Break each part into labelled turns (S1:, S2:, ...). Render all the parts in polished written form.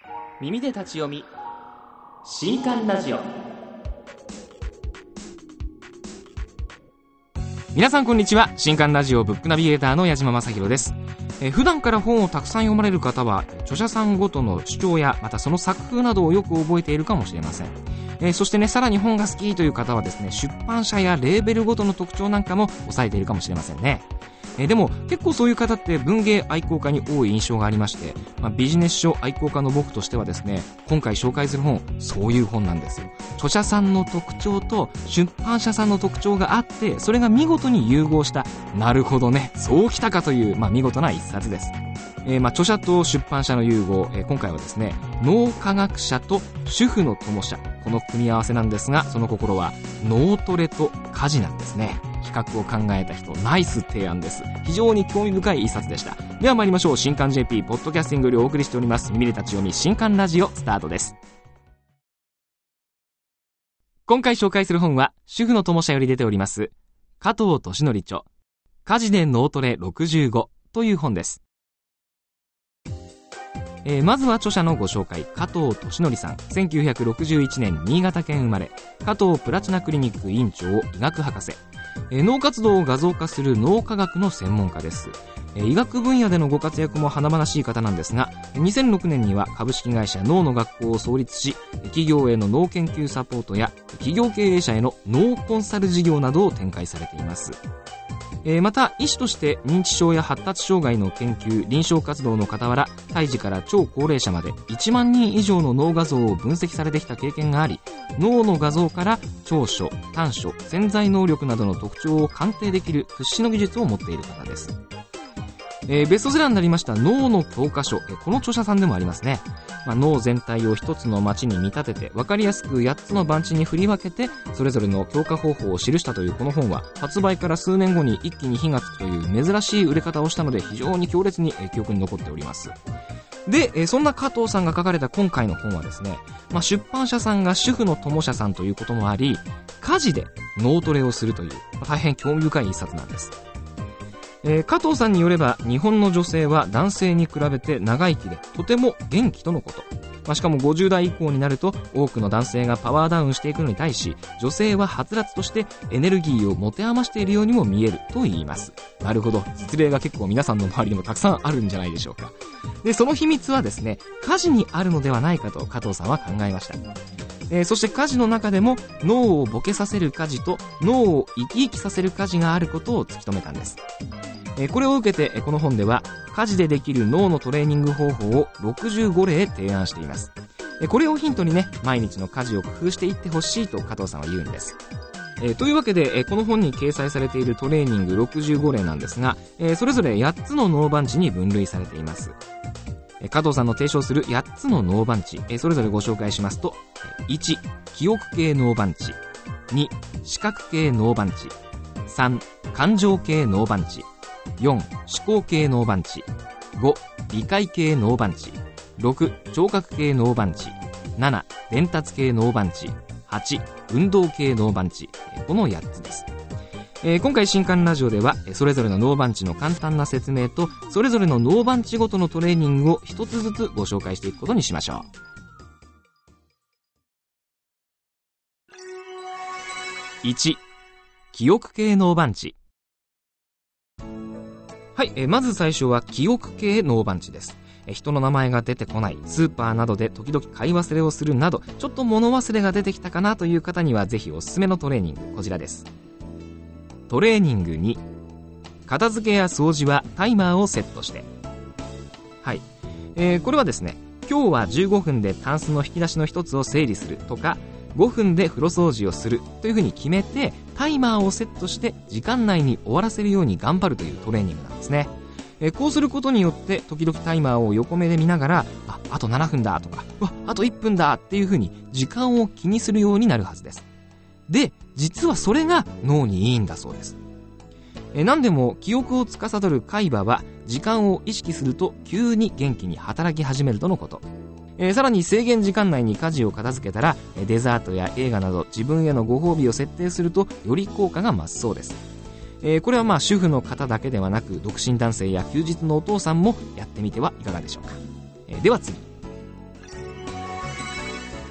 S1: 耳で立ち読み新刊ラジオ。皆さんこんにちは。新刊ラジオブックナビゲーターの矢島正宏です。普段から本をたくさん読まれる方は著者さんごとの主張やまたその作風などをよく覚えているかもしれません。そしてね、さらに本が好きという方はですね、出版社やレーベルごとの特徴なんかも押さえているかもしれませんね。でも結構そういう方って文芸愛好家に多い印象がありまして、ビジネス書愛好家の僕としてはですね、今回紹介する本、そういう本なんですよ。著者さんの特徴と出版社さんの特徴があって、それが見事に融合した、なるほどね、そうきたかという、見事な一冊です。著者と出版社の融合、今回はですね、脳科学者と主婦の友社、この組み合わせなんですが、その心は脳トレと家事なんですね。企画を考えた人、ナイス提案です。非常に興味深い一冊でした。では参りましょう。新刊 JP ポッドキャスティングよりお送りしております耳で立ち読み新刊ラジオスタートです。今回紹介する本は主婦の友社より出ております加藤俊則著家事で脳トレ65という本です。まずは著者のご紹介。加藤俊則さん、1961年新潟県生まれ、加藤プラチナクリニック院長、医学博士、脳活動を画像化する脳科学の専門家です。医学分野でのご活躍も華々しい方なんですが、2006年には株式会社脳の学校を創立し、企業への脳研究サポートや企業経営者への脳コンサル事業などを展開されています。また医師として認知症や発達障害の研究臨床活動の傍ら、胎児から超高齢者まで1万人以上の脳画像を分析されてきた経験があり、脳の画像から長所短所潜在能力などの特徴を鑑定できる屈指の技術を持っている方です。ベストセラーになりました脳の教科書、この著者さんでもありますね。脳全体を一つの街に見立てて分かりやすく8つの番地に振り分けてそれぞれの強化方法を記したというこの本は、発売から数年後に一気に火がつくという珍しい売れ方をしたので、非常に強烈に記憶に残っております。で、そんな加藤さんが書かれた今回の本はですね、出版社さんが主婦の友社さんということもあり、家事で脳トレをするという大変興味深い一冊なんです。加藤さんによれば、日本の女性は男性に比べて長生きでとても元気とのこと。しかも50代以降になると多くの男性がパワーダウンしていくのに対し、女性ははつらつとしてエネルギーを持て余しているようにも見えると言います。なるほど、実例が結構皆さんの周りにもたくさんあるんじゃないでしょうか。で、その秘密はですね、家事にあるのではないかと加藤さんは考えました。そして家事の中でも脳をボケさせる家事と脳を生き生きさせる家事があることを突き止めたんです。これを受けてこの本では家事でできる脳のトレーニング方法を65例提案しています。これをヒントにね、毎日の家事を工夫していってほしいと加藤さんは言うんです。というわけでこの本に掲載されているトレーニング65例なんですが、それぞれ8つの脳番地に分類されています。加藤さんの提唱する8つの脳番地、それぞれご紹介しますと、1、記憶系脳番地、2、視覚系脳番地、3、感情系脳番地、4、思考系脳番地、5、理解系脳番地、6、聴覚系脳番地、7、伝達系脳番地、8、運動系脳番地、この8つです。今回新刊ラジオではそれぞれの脳番地の簡単な説明とそれぞれの脳番地ごとのトレーニングを一つずつご紹介していくことにしましょう。1、記憶系脳番地。はい、まず最初は記憶系脳番地です。人の名前が出てこない、スーパーなどで時々買い忘れをするなど、ちょっと物忘れが出てきたかなという方にはぜひおすすめのトレーニング、こちらです。トレーニング2、片付けや掃除はタイマーをセットして。はい、これはですね、今日は15分でタンスの引き出しの一つを整理するとか、5分で風呂掃除をするというふうに決めてタイマーをセットして時間内に終わらせるように頑張るというトレーニングなんですね。こうすることによって時々タイマーを横目で見ながら、あと7分だとか、あと1分だっていうふうに時間を気にするようになるはずです。で、実はそれが脳にいいんだそうです。何でも記憶を司る海馬は時間を意識すると急に元気に働き始めるとのこと。さらに制限時間内に家事を片付けたらデザートや映画など自分へのご褒美を設定するとより効果が増すそうです。これは主婦の方だけではなく独身男性や休日のお父さんもやってみてはいかがでしょうか。では次、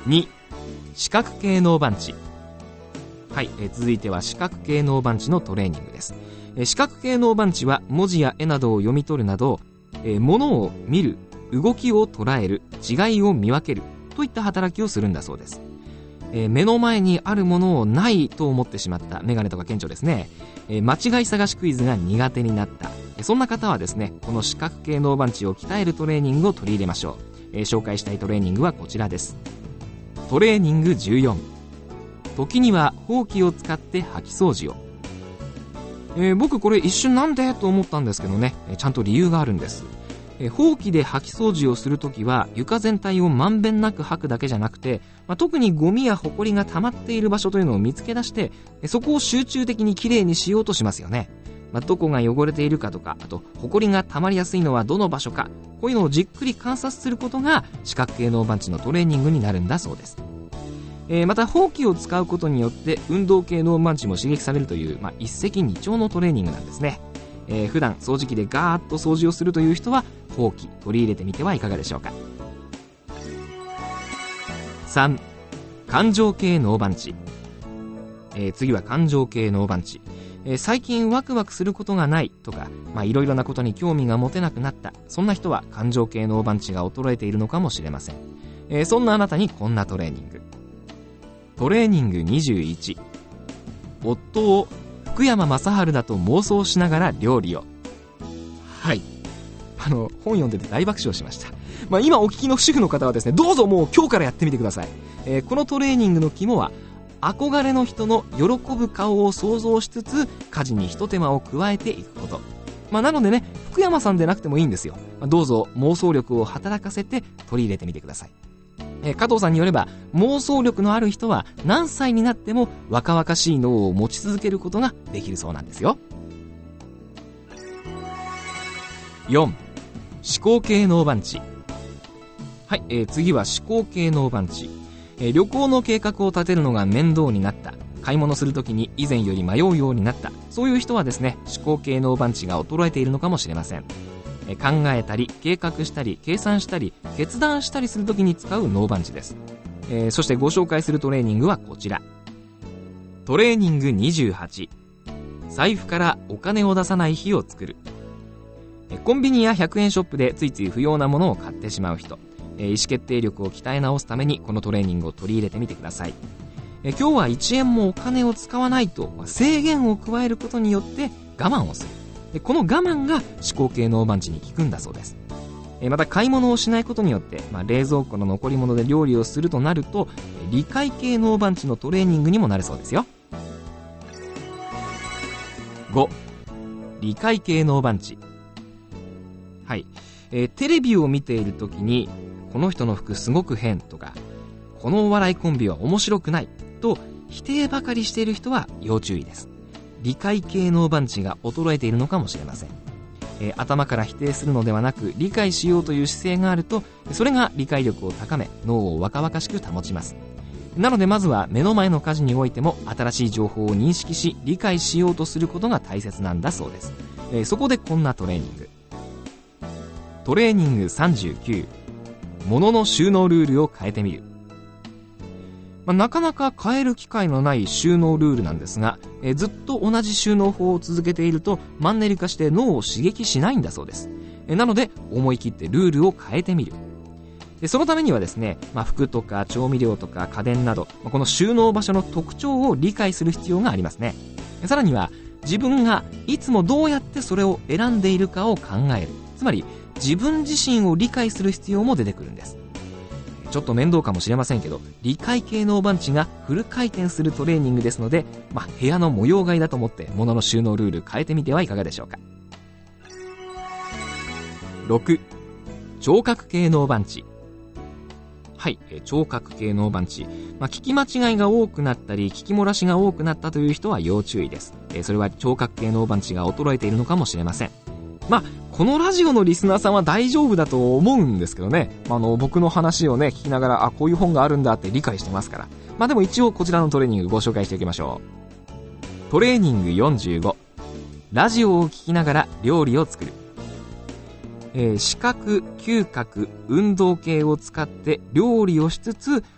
S1: 2、視覚系脳番地。はい、続いては視覚系脳番地のトレーニングです。視覚系脳番地は文字や絵などを読み取るなど、物を見る、動きを捉える、違いを見分けるといった働きをするんだそうです。目の前にあるものをないと思ってしまった、メガネとか顕著ですね。間違い探しクイズが苦手になった、そんな方はですね、この視覚系脳番地を鍛えるトレーニングを取り入れましょう。紹介したいトレーニングはこちらです。トレーニング14、時にはほうきを使って掃き掃除を。僕これ一瞬なんでと思ったんですけどね、ちゃんと理由があるんです。ほうきで掃き掃除をするときは床全体をまんべんなく掃くだけじゃなくて、特にゴミやホコリが溜まっている場所というのを見つけ出して、そこを集中的にきれいにしようとしますよね。どこが汚れているかとか、あとホコリが溜まりやすいのはどの場所か、こういうのをじっくり観察することが視覚系脳番地のトレーニングになるんだそうです。またほうきを使うことによって運動系脳番地も刺激されるという、一石二鳥のトレーニングなんですね。普段掃除機でガーッと掃除をするという人はほうき取り入れてみてはいかがでしょうか。3、感情系脳番地。次は感情系脳番地。最近ワクワクすることがないとか、いろいろなことに興味が持てなくなった、そんな人は感情系脳番地が衰えているのかもしれません。そんなあなたにこんなトレーニング。トレーニング21、夫を福山雅治だと妄想しながら料理を。はい、本読んでて大爆笑しました。今お聞きの主婦の方はですね、どうぞもう今日からやってみてください。このトレーニングの肝は憧れの人の喜ぶ顔を想像しつつ家事に一手間を加えていくこと。なのでね、福山さんでなくてもいいんですよ。どうぞ妄想力を働かせて取り入れてみてください。加藤さんによれば妄想力のある人は何歳になっても若々しい脳を持ち続けることができるそうなんですよ。4、思考系脳番地。はい、次は思考系脳番地。旅行の計画を立てるのが面倒になった、買い物するときに以前より迷うようになった、そういう人はですね、思考系脳番地が衰えているのかもしれません。考えたり計画したり計算したり決断したりするときに使う脳番地です。そしてご紹介するトレーニングはこちら。トレーニング28、財布からお金を出さない日を作る。コンビニや100円ショップでついつい不要なものを買ってしまう人、意思決定力を鍛え直すためにこのトレーニングを取り入れてみてください。今日は1円もお金を使わないと制限を加えることによって我慢をする。この我慢が思考系脳番地に効くんだそうです。また買い物をしないことによって、冷蔵庫の残り物で料理をするとなると理解系脳番地のトレーニングにもなるそうですよ。5、理解系脳番地。はい、テレビを見ているときにこの人の服すごく変とか、このお笑いコンビは面白くないと否定ばかりしている人は要注意です。理解系脳番地が衰えているのかもしれません。頭から否定するのではなく理解しようという姿勢があると、それが理解力を高め脳を若々しく保ちます。なのでまずは目の前の家事においても新しい情報を認識し理解しようとすることが大切なんだそうです。そこでこんなトレーニング。トレーニング39、物の収納ルールを変えてみる。なかなか変える機会のない収納ルールなんですが、ずっと同じ収納法を続けているとマンネリ化して脳を刺激しないんだそうです。なので思い切ってルールを変えてみる。そのためにはですね、服とか調味料とか家電など、この収納場所の特徴を理解する必要がありますね。さらには自分がいつもどうやってそれを選んでいるかを考える。つまり自分自身を理解する必要も出てくるんです。ちょっと面倒かもしれませんけど、理解系脳番地がフル回転するトレーニングですので、部屋の模様替えだと思って物の収納ルール変えてみてはいかがでしょうか。6、聴覚系脳番地。はい、聴覚系脳番地。聞き間違いが多くなったり聞き漏らしが多くなったという人は要注意です。それは聴覚系脳番地が衰えているのかもしれません。このラジオのリスナーさんは大丈夫だと思うんですけどね、僕の話をね聞きながら、こういう本があるんだって理解してますから。でも一応こちらのトレーニングご紹介しておきましょう。トレーニング45、ラジオを聞きながら料理を作る。視覚、嗅覚、運動系を使って料理をしつつ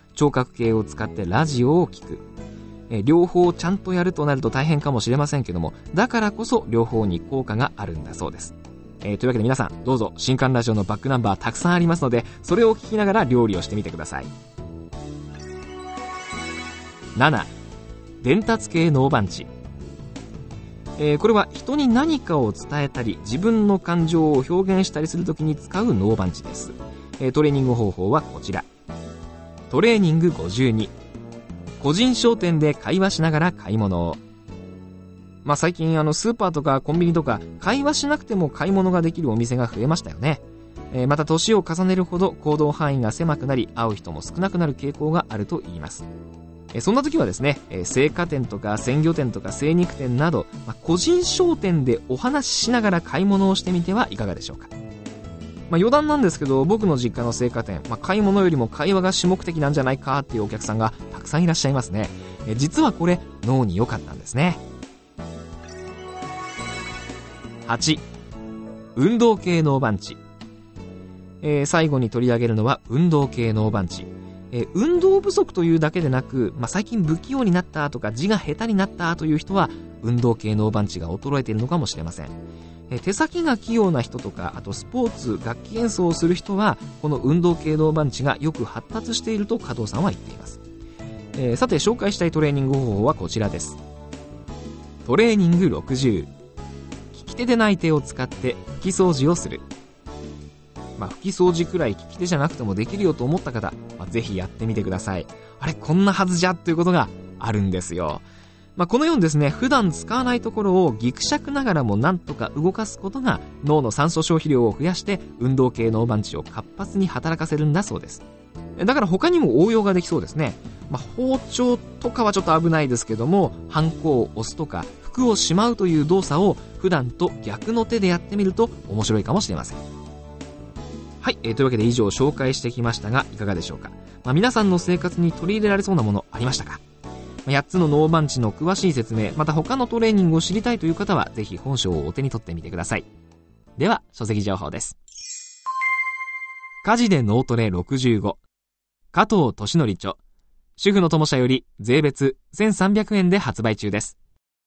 S1: 聴覚系を使ってラジオを聞く。両方ちゃんとやるとなると大変かもしれませんけども、だからこそ両方に効果があるんだそうです。というわけで皆さん、どうぞ新刊ラジオのバックナンバーたくさんありますので、それを聞きながら料理をしてみてください。7、伝達系脳番地。これは人に何かを伝えたり自分の感情を表現したりするときに使う脳番地です。トレーニング方法はこちら。トレーニング52、個人商店で会話しながら買い物を。最近スーパーとかコンビニとか会話しなくても買い物ができるお店が増えましたよね。また年を重ねるほど行動範囲が狭くなり、会う人も少なくなる傾向があると言います。そんな時はですね、青果店とか鮮魚店とか精肉店など、個人商店でお話ししながら買い物をしてみてはいかがでしょうか。余談なんですけど、僕の実家の青果店、買い物よりも会話が主目的なんじゃないかっていうお客さんがたくさんいらっしゃいますね。実はこれ脳に良かったんですね。8、運動系脳番地。最後に取り上げるのは運動系脳番地。運動不足というだけでなく、最近不器用になったとか字が下手になったという人は運動系脳番地が衰えているのかもしれません。手先が器用な人とか、あとスポーツ、楽器演奏をする人はこの運動系脳番地がよく発達していると加藤さんは言っています。さて紹介したいトレーニング方法はこちらです。トレーニング60、利き手でない手を使って拭き掃除をする。拭き掃除くらい利き手じゃなくてもできるよと思った方、ぜひやってみてください。あれ、こんなはずじゃということがあるんですよ。このようにですね、普段使わないところをギクシャクながらもなんとか動かすことが脳の酸素消費量を増やして運動系脳番地を活発に働かせるんだそうです。だから他にも応用ができそうですね。包丁とかはちょっと危ないですけども、ハンコを押すとか服をしまうという動作を普段と逆の手でやってみると面白いかもしれません。はい、というわけで以上紹介してきましたがいかがでしょうか。皆さんの生活に取り入れられそうなものありましたか。8つの脳番地の詳しい説明、また他のトレーニングを知りたいという方はぜひ本書をお手に取ってみてください。では書籍情報です。家事で脳トレ65、加藤俊則著、主婦の友社より税別1300円で発売中です。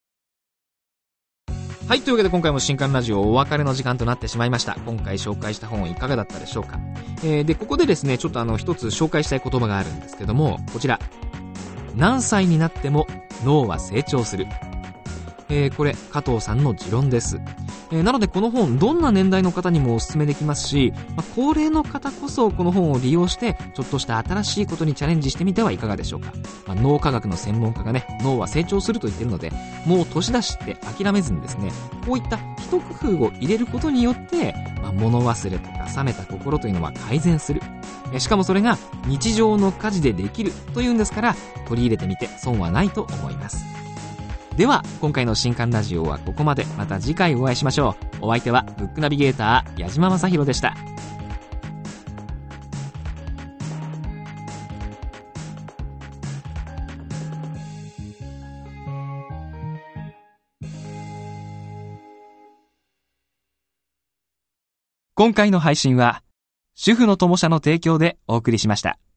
S1: はい、というわけで今回も新刊ラジオお別れの時間となってしまいました。今回紹介した本いかがだったでしょうか。でここでですね、ちょっと一つ紹介したい言葉があるんですけども、こちら、何歳になっても脳は成長する。これ加藤さんの持論です。なのでこの本どんな年代の方にもお勧めできますし、高齢の方こそこの本を利用してちょっとした新しいことにチャレンジしてみてはいかがでしょうか。脳科学の専門家がね、脳は成長すると言っているので、もう年出しって諦めずにですね、こういった一工夫を入れることによって、物忘れとか冷めた心というのは改善する。しかもそれが日常の家事でできるというんですから、取り入れてみて損はないと思います。では今回の新刊ラジオはここまで。また次回お会いしましょう。お相手はブックナビゲーター矢島正宏でした。今回の配信は主婦の友社の提供でお送りしました。